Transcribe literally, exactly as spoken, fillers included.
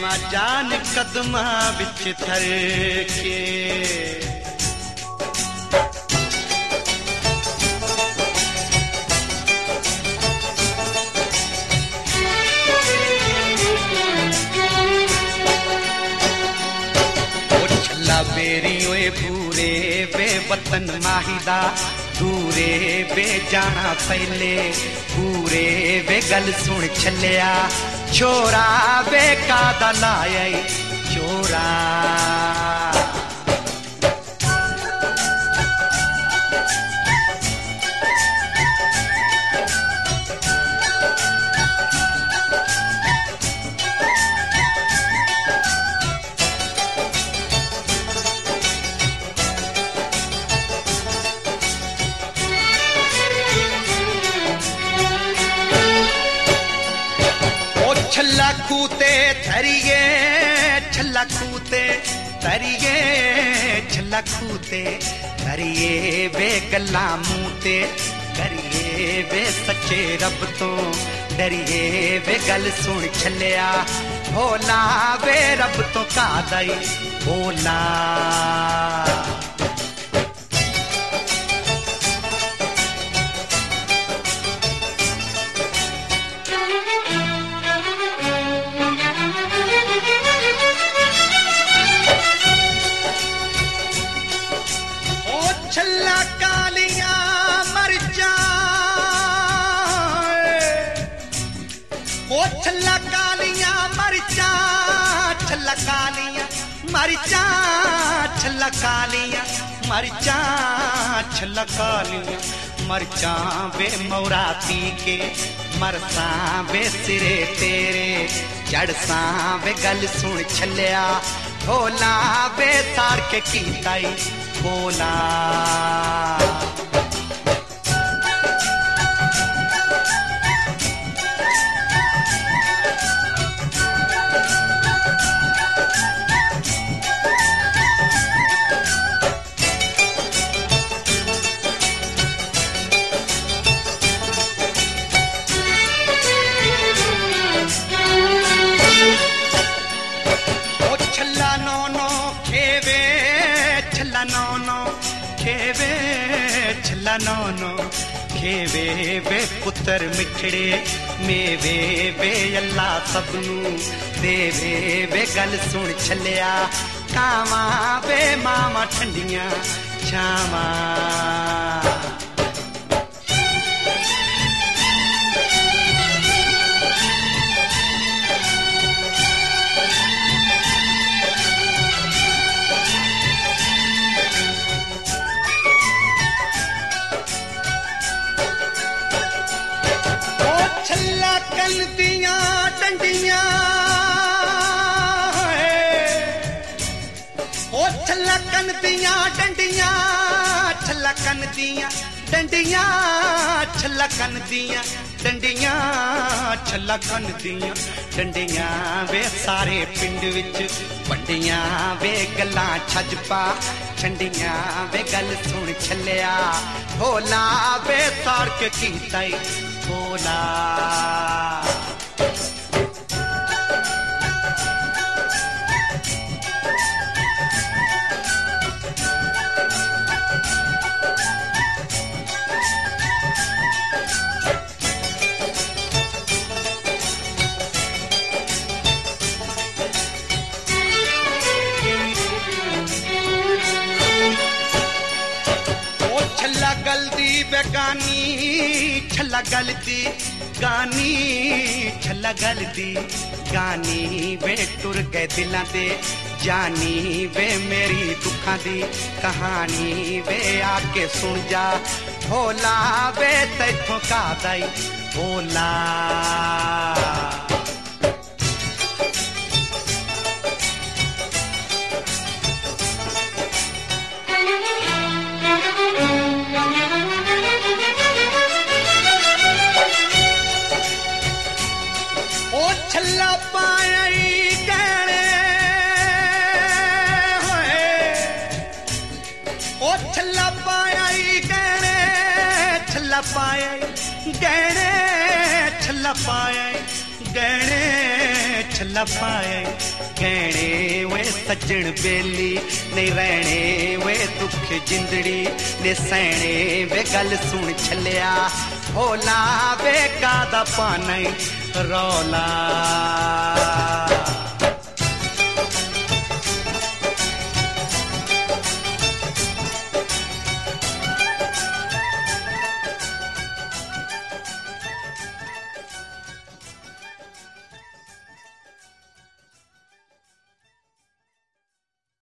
मां जान कदमा बिच थर के बेरी ओए पूरे बे वतन माहिदा दूरे बे जाना पहले पूरे बे गल सुन छलिया छोरा बे कादा लाया छोरा छल्ला कूते थरिए छल्ला कूते थरिए छल्ला कूते थरिए बे गल्ला मूते करिए बे सच्चे रब तो डरिए बे गल सुन छलिया भोला बे रब तो कादई भोला छल्ला कालिया मरचा ओ छल्ला कालिया मरचा छल्ला कालिया मरचा छल्ला कालिया मरचा छल्ला कालिया मरचा बे मौराती के मरसा बे सिरे तेरे जड़सा बे गल सुन छलिया भोला बे तार के कीताई बोला ओ छल्ला नो नो खेवे छल्ला नो नो खेवे छल्ला नो नो खेवे वे पुत्र मिठड़े मेवे वे अल्लाह सबनू देवे वे गल सुन छलिया कावा वे मामा ठंडियां छावा कन दिया डंडियां ओ छल्ला कन दिया डंडियां छल्ला कन दिया डंडियां छल्ला कन दिया डंडियां छल्ला कन दिया डंडियां वे सारे पिंड विच वंडियां वे गल्लां छज पा छंडियां वे गल सुन छलिया भोला वे तार के कीताई भोला छल्ला गलती बेगानी छल्ला गलती गानी छल्ला गलती गानी वे टुर गए दिलां दे जानी वे मेरी दुखां दी कहानी वे आके सुन जा भोला वे तैथों कादाई भोला छल्ला पाया गहने होए ओ छल्ला पाया गहने छल्ला पाया गहने छल्ला पाया गहने छल्ला पाए गहने वे सज्जन बेली नहीं रहने वे दुख जिंदड़ी ने सहने वे गल सुन छलिया होला वे कादा पाने रौला।